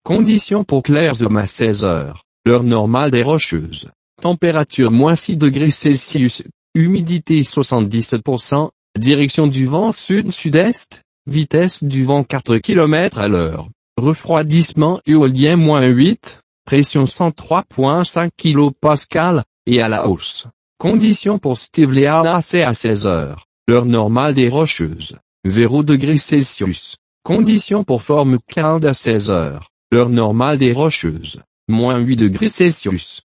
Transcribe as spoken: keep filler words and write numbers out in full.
Conditions pour Clairzom à seize heures. L'heure normale des Rocheuses. Température moins six degrés Celsius. Humidité soixante-dix pour cent. Direction du vent sud-sud-est. Vitesse du vent quatre kilomètres à l'heure. Refroidissement éolien moins huit. Pression cent trois virgule cinq kilopascales, et à la hausse. Conditions pour Stevleana c'est à seize heures. L'heure normale des Rocheuses. zéro degré Celsius. Conditions pour Formcloud à seize heures. L'heure normale des Rocheuses. Moins huit degrés Celsius.